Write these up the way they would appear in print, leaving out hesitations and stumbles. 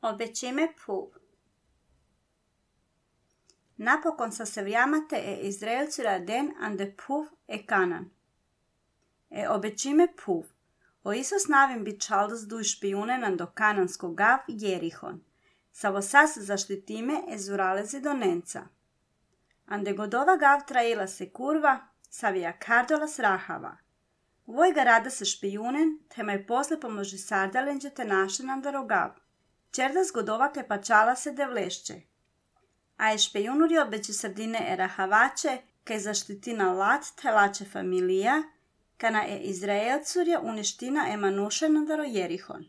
Obečime puv. Napokon sa se vjamate Izraelcira den ande puv Kanan. Obečime puv. O Isus navim bi čaldas du špijunen ando kanansko gav Jerihon. Sa vosas zaštitime zuralezi do nenca. Ande godova gav traila se kurva, sa via kardolas rahava. Voj ga rada se špijunen, te maj posle pomoži sardalenđe te našen andaro gav. Čerdas godova ke pačala se devlešće. A je špejunurio beći srdine rahavače, ke zaštitina lat te lače familija, kana Izraelcurja uniština manušen andaro Jerihon.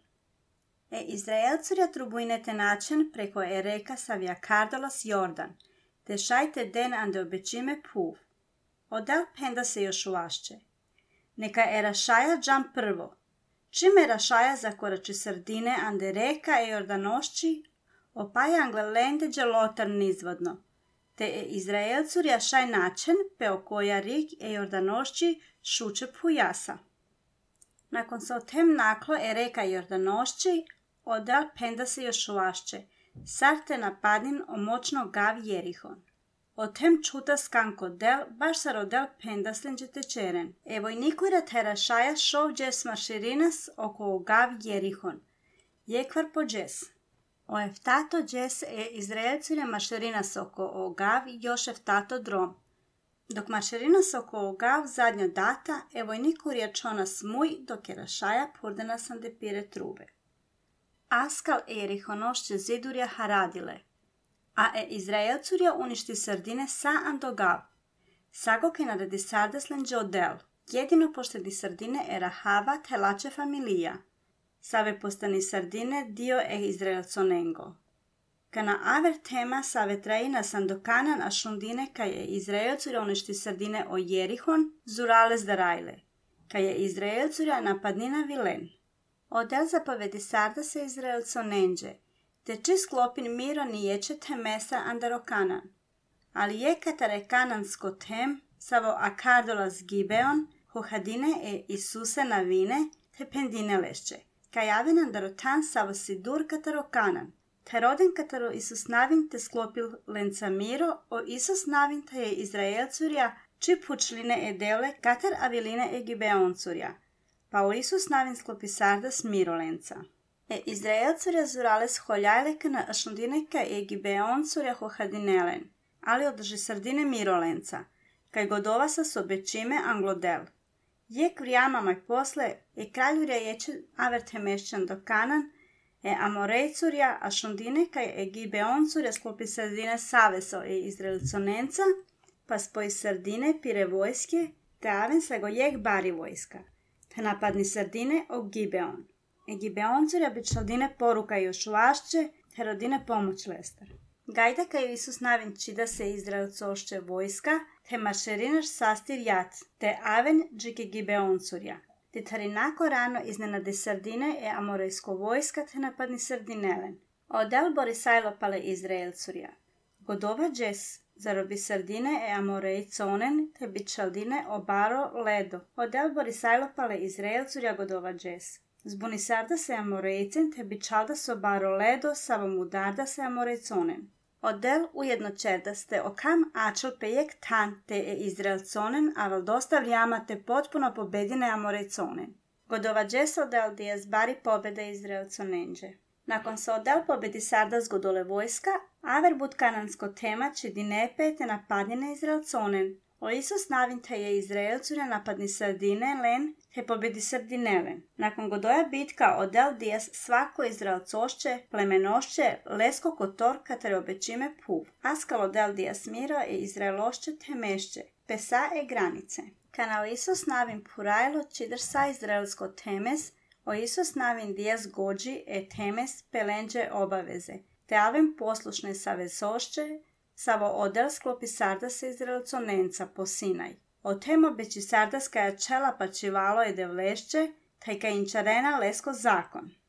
Izraelcurja trubujne te način preko reka sa via kardolas Jordan, te šajte den ande obečime puv. Odel penda se još uvašće. Neka Rašaja džam prvo. Čime Rašaja zakorači srdine ande reka Jordanošći, opaja anglelende lotar nizvodno. Te Izraelcur jašaj način peo koja rik Jordanošći šuče pujasa. Nakon se o tem naklo reka Jordanošći, odel penda se još uvašće. Sar te napadnin o moćno gav Jerihon. O tem čuta skanko del, baš sa rodel pendaslenđe tečeren. Vojnikujra te Rašaja šovđe smaširinas oko gav Jerihon. Jekvar po džes. O eftato džes Izraelcire maširinas oko gav još eftato drom. Dok maširinas oko gav zadnja data, vojnikur je čona smuj, dok je Rašaja purdena sande pire trube. Askal Jerihonošće zidurja haradile. A Izraelcurja uništi srdine sa ando gav. Sagoke naredi sardeslenđe odel. Jedino poštedi srdine rahava te lače familija. Save postani sardine dio Izraelconengo. Kana aver tema save trajina sandokanan a šundine ka je Izraelcurja uništi srdine o Jerihon zurales darajle. Ka je Izraelcurja napadnina vilen. Odel zapovedi sarda se Izraelconenđe. Te či sklopin miro niječe te mesa andaro Kanan. Ali je katare kanansko tem, savo akardolas Gibeon, hohadine Isuse navine, te pendine lešće. Kajavin andaro tan savo sidur kataro Kanan. Te roden kataro Isus navin te sklopil lenca miro, o Isus navin te je Izraelcurja, či pučline edele katar aviline Gibeoncurja. Pa o Isus navin sklopi sardas miro lenca. Izraelcurja zurales holjajleka na ašundineka Gibeoncurja hohadinelen, ali održi srdine mirolenca, kaj godova sa sobečime anglodel. Jek vrijama maj posle, kraljurja ječe averte mešćan do Kanan, Amorejcurja ašundineka Gibeoncurja sklopi srdine saveso Izraelconenca, pa spoji srdine pire vojske, te aven se go jek bari vojska, te napadni srdine o Gibeon. Gibeoncurja bi čaldine poruka još vašće, te rodine pomoć lestar. Gajda kaj Isus navin čida se Izraelcošće vojska, te mašerinaš sastir jat, te aven džike Gibeoncurja. Te tarinako rano iznenade srdine amorejsko vojska, te napadni srdinelen. Odel borisajlo pale Izraelcurja. Godova džes, zarobi srdine amorejconen, te bi čaldine obaro ledo. Odel borisajlo pale Izraelcurja godova džes. Zbuni sarda se amorejcen, te bi čalda sobaro ledo, savom udarda se amorejconen. Odel ujedno čerdaste okam ačel pejek tan te Izraelconen, aval dosta vrijama te potpuno pobedine amorejconen. Godova džes odel dijes bari pobeda Izraelconenđe. Nakon se odel pobedi sardas godole vojska, aver bud kanansko tema či dinepe te napadnine Izraelconen. O Isus navin te je Izraelcurja napadni srdine len, te pobedi srdinelen. Nakon godoja bitka odel dijas svako Izraelcošće, plemenošće, lesko kotor katare obečime puv. Askal odel dijas miro Izraelošće te mešće, pesa granice. Kana o Isus navin purajlo čidr sa Izraelsko temes, o Isus navin dijas gođi temes pelenđe obaveze, te avem poslušne savezošće, savo odel sklopi sardase Izraelconenca po Sinaj. O temo beći sardaskaja čela pačivalo devlešće, taj ka inčarena lesko zakon.